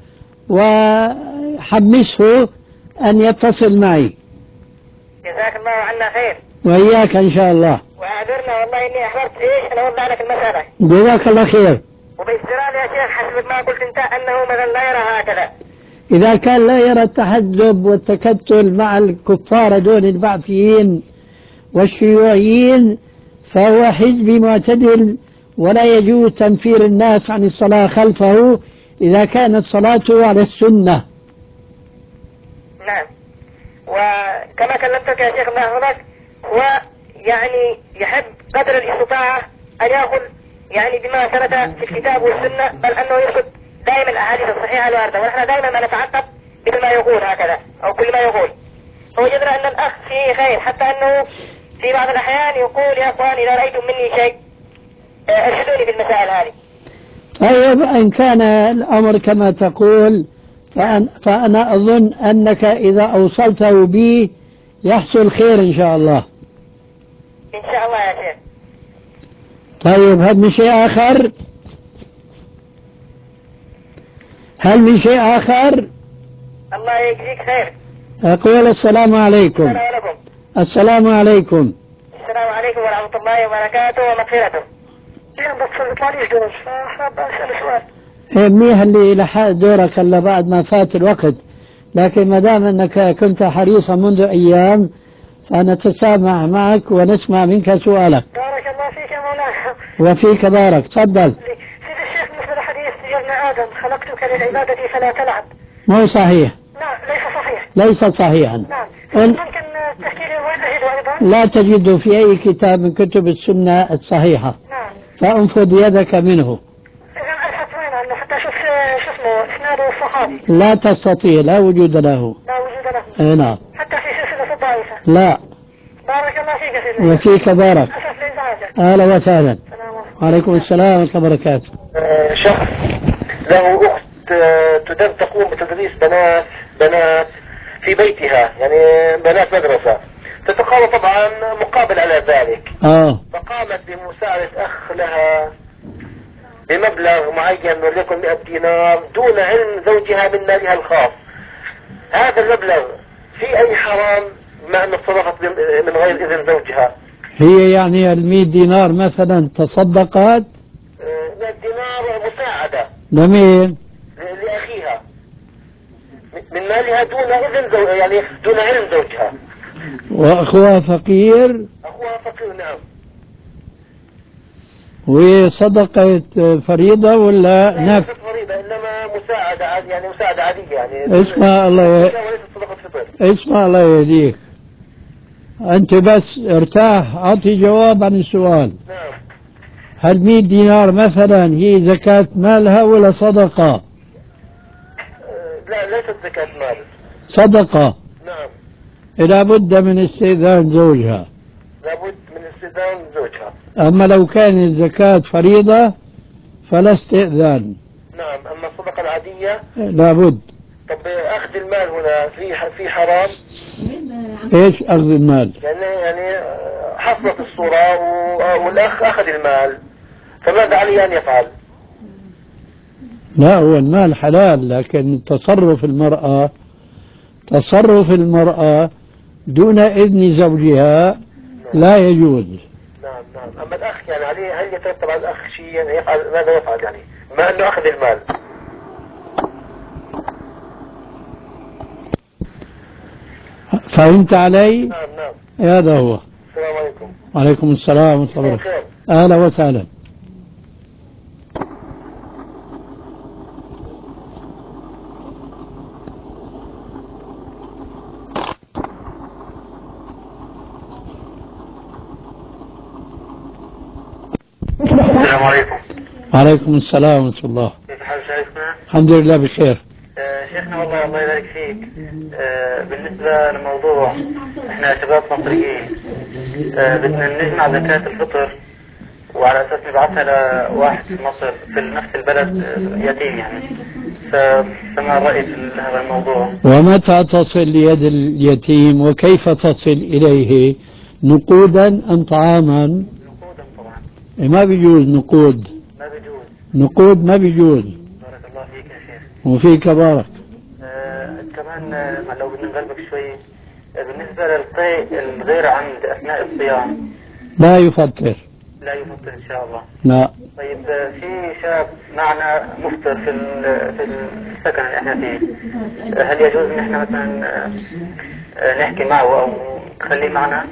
وحمسه أن يتصل معي. جزاك الله عنا خير. وإياك إن شاء الله. وأعذرنا والله إني أحببت إيش أنا أوضح لك المسألة. جزاك الله خير. وباستراد يا شيخ حسب ما قلت أنت أنه مثلا لا يرى هكذا. إذا كان لا يرى التحزب والتكتل مع الكفار دون البعثيين والشيوعيين فهو حزبي معتدل، ولا يجوز تنفير الناس عن الصلاة خلفه إذا كانت صلاته على السنة. نعم. وكما كلمتك يا شيخ الله يحفظك، هو يعني يحب قدر الاستطاعة أن يأخذ يعني بما ثبت في الكتاب والسنة، بل أنه يرصد دائما الأحاديث الصحيحة الواردة، ونحن دائما ما نتعقب بكل ما يقول هكذا أو كل ما يقول. فوجدنا أن الأخ فيه خير، حتى أنه في بعض الأحيان يقول يا أخوان إذا رأيتم مني شيء ارشدوني في المسائل هذه. طيب إن كان الأمر كما تقول فأنا, فأنا أظن أنك إذا أوصلته بي يحصل خير إن شاء الله. إن شاء الله يا شيخ. طيب هل من شيء آخر؟ هل من شيء آخر؟ الله يجزيك خير. أقول السلام عليكم. السلام عليكم. السلام عليكم. السلام عليكم ورحمة الله وبركاته ومغفرته. اليوم بس ما يطلعليش دور، فحاب أسأل سؤال. إيه منيح اللي لحق دورك إلا بعد ما فات الوقت، لكن ما دام أنك كنت حريصا منذ أيام فنتسامح معك ونسمع منك سؤالك. بارك الله فيك يا مولانا. وفيك بارك. تفضل. سيد الشيخ بالنسبة لحديث يا ابن آدم خلقتك للعبادة فلا تلعب. مو صحيح. نعم ليس صحيح. ليس صحيحا. نعم. أن... ممكن تحكي لي وين أجده أيضا؟ لا تجد في أي كتاب من كتب السنة الصحيحة. نعم. فانفض يدك منه. إذا أبحث وين عنه حتى أشوف شو اسمه إسناده الصحابي. لا تستطيع، لا وجود له. لا وجود له. اي نعم. حتى في سلسلة الضعيفة. لا. بارك الله فيك يا سيدي. وفيك بارك. أسف لإزعاجك. أهلا وسهلا. السلام عليكم. وعليكم السلام ورحمة الله وبركاته. آه، شخص له أخت آه، تدرس تقوم بتدريس بنات بنات في بيتها، يعني بنات مدرسة، تتقاضى طبعا مقابل على ذلك. اه. فقامت بمساعدة أخ لها بمبلغ معين وليكن مئة دينار دون علم زوجها من مالها الخاص. هذا المبلغ في أي حرام مع أنه صرفت من غير إذن زوجها؟ هي يعني المئة دينار مثلا تصدقت؟ مئة دينار مساعدة. لمين؟ لأخيها من مالها دون إذن زوجها، يعني دون علم زوجها. وأخوها فقير؟ أخوها فقير نعم. وصدقة فريضة ولا لا نفل؟ ليست فريضة إنما مساعدة عادية، يعني مساعدة عادية يعني. اسمع الله ي... وليست صدقة فطر. اسمع الله يهديك، أنت بس ارتاح، أعطي جواب عن السؤال. نعم. هل مئة دينار مثلا هي زكاة مالها ولا صدقة؟ أه لا ليست زكاة مال. صدقة. نعم. لا بد من استئذان زوجها. لابد من استئذان زوجها. أما لو كانت زكاة فريضة فلا استئذان. نعم. أما الصدقة العادية لابد. طب أخذ المال هنا في في حرام؟ إيش أخذ المال؟ يعني يعني حصلت الصورة والأخ أخذ المال، فماذا علي أن يفعل؟ لا هو المال حلال، لكن تصرف المرأة تصرف المرأة دون إذن زوجها لا يجوز. نعم نعم. أما الأخ يعني عليه هل يترتب على الأخ شيء يعني يفعل ماذا يفعل يعني ما أنه أخذ المال؟ فهمت علي؟ نعم نعم. هذا هو. السلام عليكم. وعليكم السلام ورحمة الله وبركاته. أهلا وسهلا. السلام عليكم. وعليكم السلام ورحمة الله. كيف حال شيخنا؟ الحمد لله بخير. آه شيخنا والله الله يبارك فيك. آه بالنسبة للموضوع احنا شباب مصريين، آه بدنا نجمع زكاة الفطر وعلى اساس نبعثها لواحد في مصر في نفس البلد آه يتيم يعني، فما الرأي في هذا الموضوع؟ ومتى تصل ليد اليتيم وكيف تصل إليه؟ نقودا أم طعاما؟ نقودا طبعا. ما بيجوز نقود. ما بيجوز. نقود ما بيجوز. بارك الله فيك يا شيخ. وفيك بارك. آه كمان آه لو بدنا نغلبك شوي، آه بالنسبة للقيء الغير عمد أثناء الصيام لا يفطر. لا يفطر إن شاء الله. لا. طيب آه في شاب معنا مفطر في في السكن اللي احنا فيه، آه هل يجوز ان احنا مثلا آه نحكي معه او نخليه معنا؟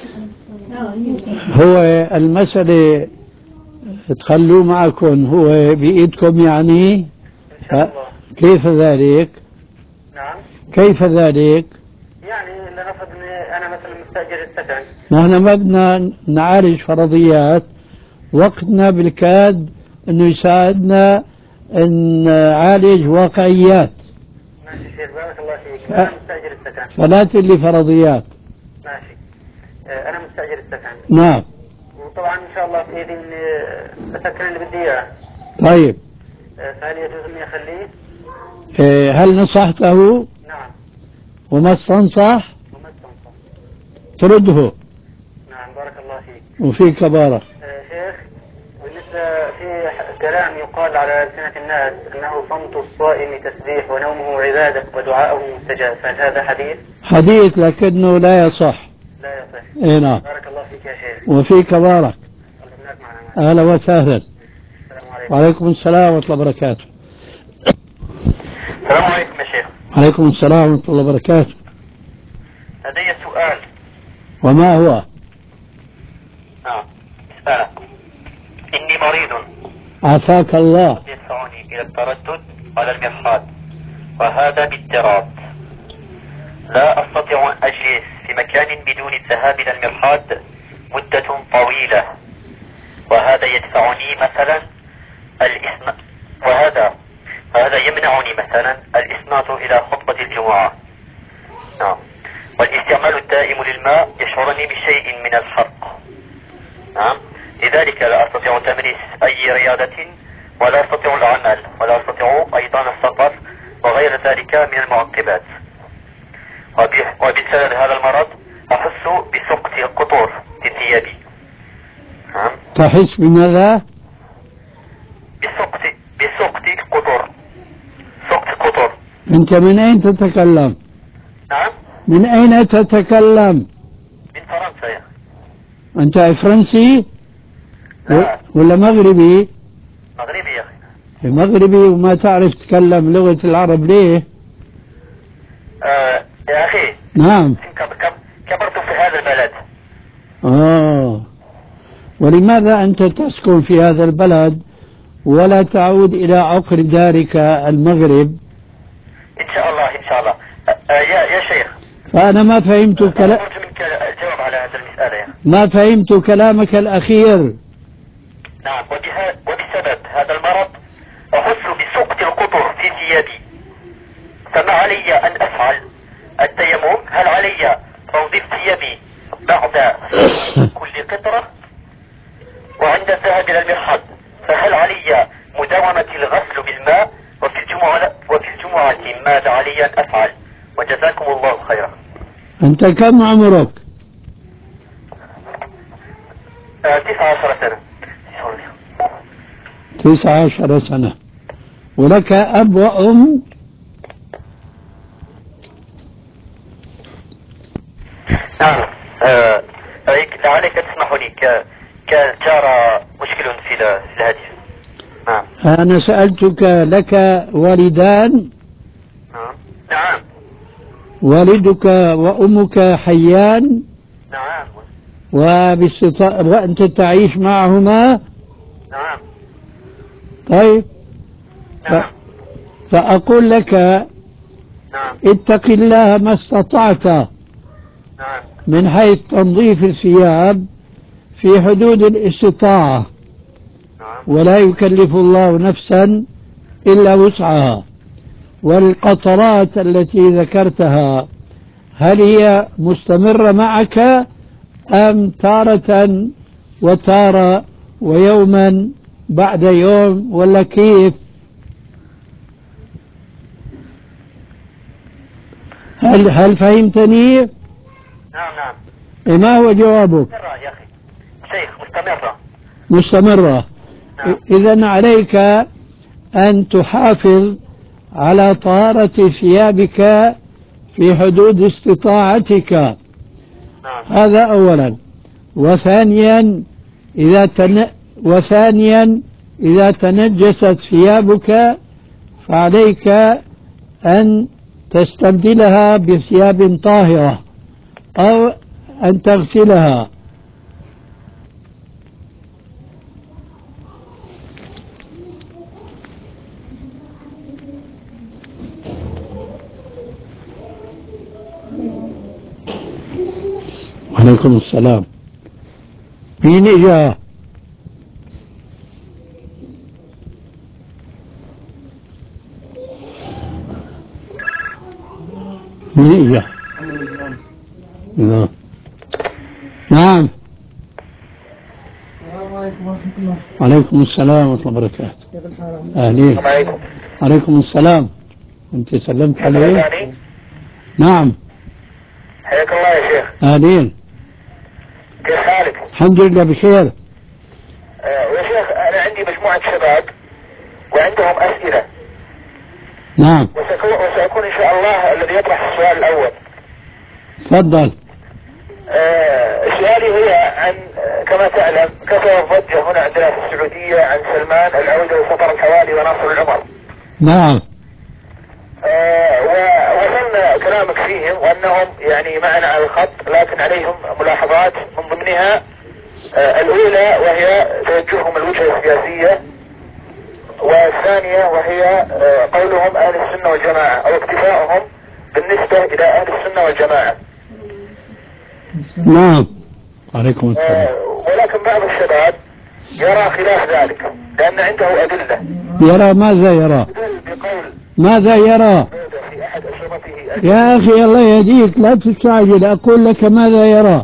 هو المسألة تخلوه معكم، هو بإيدكم يعني؟ إن شاء الله. كيف ذلك؟ نعم. كيف ذلك؟ يعني لنفرض اني انا مثلا مستأجر السكن. نحن ما بدنا نعالج فرضيات وقتنا بالكاد أنه يساعدنا أن نعالج واقعيات. ماشي شيخ، بارك الله فيك. أنا مستأجر السكن. فلا تلي فرضيات. ماشي. أنا مستأجر السكن. نعم. وطبعا إن شاء الله في إيدي إني أسكن اللي بدي إياه. طيب. فهل يجوز إني أخليه؟ هل نصحته؟ نعم. وما استنصح؟ وما استنصح. ترده. نعم بارك الله فيك. وفيك بارك. آه شيخ، بالنسبة في كلام يقال على ألسنة الناس أنه صمت الصائم تسبيح ونومه عبادة ودعاءه مستجاب، فهل هذا حديث؟ حديث لكنه لا يصح. لا يصح. اي نعم. بارك الله فيك يا شيخ. وفيك بارك. اهلا وسهلا. السلام عليكم. وعليكم السلام ورحمة الله وبركاته. السلام عليكم يا شيخ. وعليكم السلام ورحمة الله وبركاته. لدي سؤال. وما هو؟ نعم. اسألك. إني مريض. عافاك الله. يدفعني إلى التردد على المرحاض، وهذا باضطراب. لا أستطيع أن أجلس في مكان بدون الذهاب إلى المرحاض مدة طويلة، وهذا يدفعني مثلا الإسم... وهذا وهذا يمنعني مثلا الإسناد إلى خطبة الجمعة. نعم. والاستعمال الدائم للماء يشعرني بشيء من الحرق. نعم. لذلك لا أستطيع تمارس أي رياضة، ولا أستطيع العمل، ولا أستطيع أيضا السفر وغير ذلك من المعقبات. وبسبب هذا المرض أحس بسقط القطور في ثيابي. نعم. تحس بماذا؟ بسقط بسقط قطور. سقط قطور. أنت من أين تتكلم؟ نعم. من أين تتكلم؟ من فرنسا يا أخي. أنت فرنسي؟ لا. ولا مغربي؟ مغربي يا أخي. مغربي وما تعرف تتكلم لغة العرب ليه؟ آه يا أخي. نعم. كبرت في هذا البلد. آه. ولماذا أنت تسكن في هذا البلد ولا تعود إلى عقر دارك المغرب؟ إن شاء الله إن شاء الله. آه يا يا شيخ. فأنا ما فهمت كلام. أرجو منك الجواب على هذا المسألة يا أخي. ما فهمت كلامك الأخير. نعم. وبها وبسبب هذا المرض أحس بسقط القطر في ثيابي، فما علي أن أفعل؟ التيمم، هل علي تنظيف ثيابي بعد كل قطرة؟ وعند الذهاب إلى المرحاض فهل علي مداومة الغسل بالماء؟ وفي الجمعة وفي الجمعة ماذا علي أن أفعل؟ وجزاكم الله خيرا. أنت كم عمرك؟ آه تسعة عشر سنة. تسعة عشر سنة. ولك أب وأم؟ نعم. آه لعلك تسمح لي كان جرى مشكل في الهاتف. نعم. أنا سألتك لك والدان؟ نعم. نعم. والدك وأمك حيان؟ نعم. وباستطاع وأنت تعيش معهما؟ نعم. طيب. نعم. ف... فأقول لك نعم. اتق الله ما استطعت نعم. من حيث تنظيف الثياب في حدود الاستطاعة، ولا يكلف الله نفسا إلا وسعها. والقطرات التي ذكرتها هل هي مستمرة معك أم تارة وتارة ويوما بعد يوم ولا كيف؟ هل هل فهمتني؟ نعم نعم. ما هو جوابك؟ مستمرة يا أخي شيخ، مستمرة. مستمرة. نعم. إذن عليك أن تحافظ على طهارة ثيابك في حدود استطاعتك. نعم. هذا أولا. وثانيا إذا تن... وثانيا إذا تنجست ثيابك فعليك أن تستبدلها بثياب طاهرة أو أن تغسلها. وعليكم السلام. مين إجا؟ نية. نعم. نعم. السلام عليكم ورحمة الله. عليكم السلام ورحمة الله وبركاته. أهلين. عليكم. عليكم السلام. أنت سلمت عليه؟ نعم. حياك الله يا شيخ. أهلين. كيف حالك؟ الحمد لله بخير. آه يا شيخ أنا عندي مجموعة شباب وعندهم أسئلة. نعم. وسأكون, وسأكون إن شاء الله الذي يطرح السؤال الأول. تفضل. آه سؤالي هي عن آه كما تعلم كثر الضجة هنا عندنا في السعودية عن سلمان العودة وسفر الحوالي وناصر العمر. نعم. آه ووصلنا كلامك فيهم وأنهم يعني معنا على الخط لكن عليهم ملاحظات من ضمنها آه الأولى وهي توجههم الوجهة السياسية، والثانية وهي آه قولهم أهل السنة والجماعة أو اكتفاؤهم بالنسبة إلى أهل السنة والجماعة. نعم. عليكم السلام. آه ولكن بعض الشباب يرى خلاف ذلك لأن عنده أدلة. يرى ماذا يرى؟ بقول ماذا يرى؟ في أحد أشرطته يا أخي الله يهديك لا تستعجل، أقول لك ماذا يرى.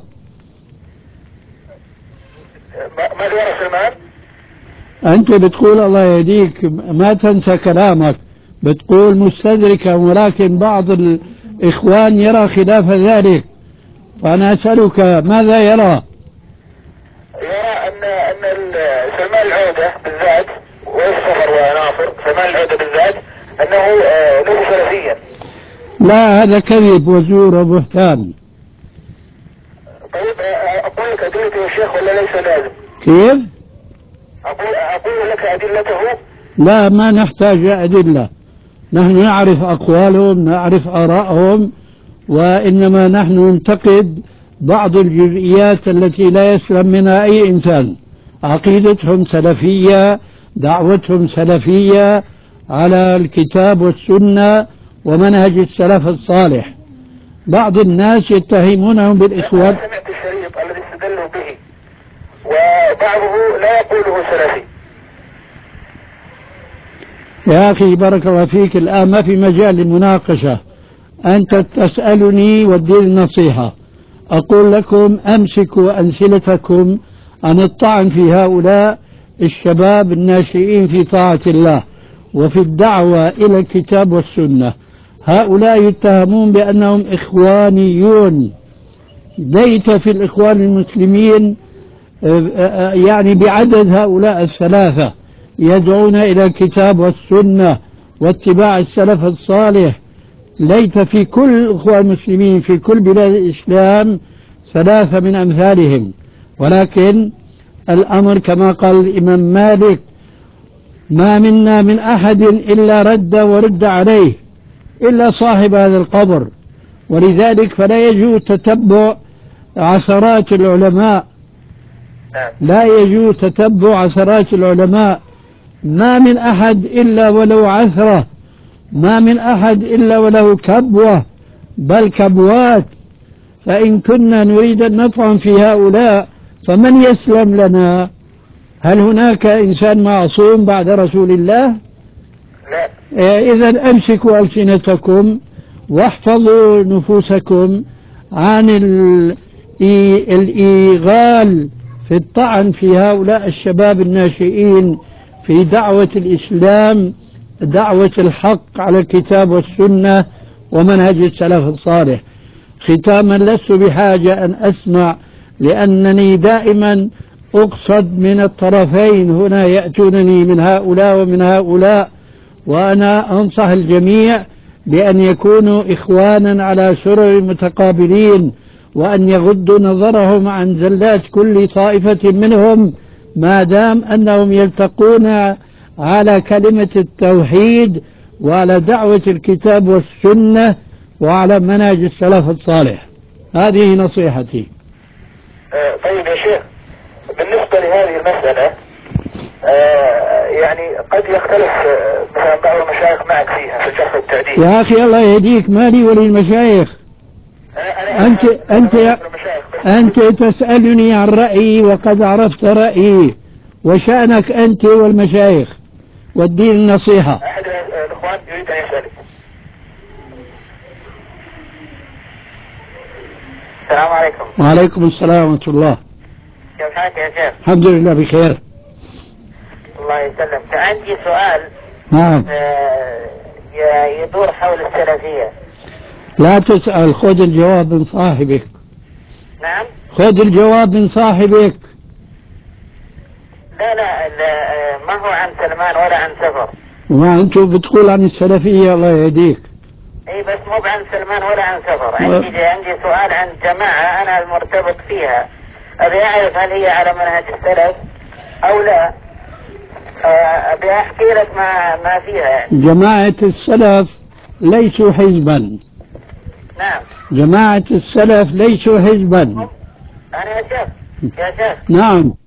ماذا يرى سلمان؟ أنت بتقول الله يهديك ما تنسى كلامك، بتقول مستدركا ولكن بعض الإخوان يرى خلاف ذلك، فأنا أسألك ماذا يرى؟ يرى أن أن سلمان العودة بالذات والسفر وناصر سلمان العودة بالذات أنه ليس سلفيا. لا هذا كذب وزور وبهتان. طيب أقول لك أدلته يا شيخ ولا ليس لازم؟ كيف؟ أقول أقول لك أدلته؟ لا ما نحتاج أدلة، نحن نعرف أقوالهم نعرف آراءهم، وإنما نحن ننتقد بعض الجزئيات التي لا يسلم منها أي إنسان. عقيدتهم سلفية، دعوتهم سلفية على الكتاب والسنة ومنهج السلف الصالح. بعض الناس يتهمونهم بالإخوان. سمعت الشريط الذي استدلوا به وبعضه لا يقوله سلفي. يا أخي بارك الله فيك، الآن ما في مجال للمناقشة، أنت تسألني والدين النصيحة، أقول لكم أمسكوا ألسنتكم عن الطعن في هؤلاء الشباب الناشئين في طاعة الله وفي الدعوة إلى الكتاب والسنة. هؤلاء يتهمون بأنهم إخوانيون، ليس في الإخوان المسلمين يعني بعدد هؤلاء الثلاثة يدعون إلى الكتاب والسنة واتباع السلف الصالح. ليس في كل الإخوان المسلمين في كل بلاد الإسلام ثلاثة من أمثالهم، ولكن الأمر كما قال الإمام مالك: ما منا من أحد إلا رد ورد عليه إلا صاحب هذا القبر. ولذلك فلا يجوز تتبع عثرات العلماء، لا يجوز تتبع عثرات العلماء. ما من أحد إلا ولو عثرة، ما من أحد إلا وله كبوة بل كبوات. فإن كنا نريد أن نطعن في هؤلاء فمن يسلم لنا؟ هل هناك إنسان معصوم بعد رسول الله؟ لا. إذا أمسكوا ألسنتكم واحفظوا نفوسكم عن الإيغال في الطعن في هؤلاء الشباب الناشئين في دعوة الإسلام، دعوة الحق على الكتاب والسنة ومنهج السلف الصالح. ختاما، لست بحاجة أن أسمع، لأنني دائما أقصد من الطرفين، هنا يأتونني من هؤلاء ومن هؤلاء، وأنا أنصح الجميع بأن يكونوا إخوانا على سرر متقابلين، وأن يغضوا نظرهم عن زلات كل طائفة منهم ما دام أنهم يلتقون على كلمة التوحيد وعلى دعوة الكتاب والسنة وعلى منهج السلف الصالح. هذه نصيحتي. آه طيب يا شيخ، بالنسبة لهذه المسألة آه يعني قد يختلف آه مثلا بعض المشايخ معك فيها في الجرح والتعديل. يا أخي الله يهديك، مالي وللمشايخ. أنت أنت أنت تسألني عن رأيي وقد عرفت رأيي، وشأنك أنت والمشايخ والدين النصيحة. أحد الإخوان يريد أن يسألك. السلام عليكم. وعليكم السلام ورحمة الله. كيف حالك يا شيخ؟ الحمد لله بخير. الله يسلمك. عندي سؤال نعم. آه، يدور حول السلفية. لا تسأل، خذ الجواب من صاحبك. نعم؟ خذ الجواب من صاحبك. لا لا, لا ما هو عن سلمان ولا عن سفر. وما أنتم بتقول عن السلفية، الله يهديك. اي بس مو عن سلمان ولا عن سفر. عندي عندي سؤال عن جماعة أنا المرتبط فيها، أبي أعرف هل هي على منهج السلف أو لا. أبي أحكي لك ما ما فيها يعني. جماعة السلف ليسوا حزبا. نعم. جماعة السلف ليسوا حزبا. أنا يا شيخ يا شيخ نعم.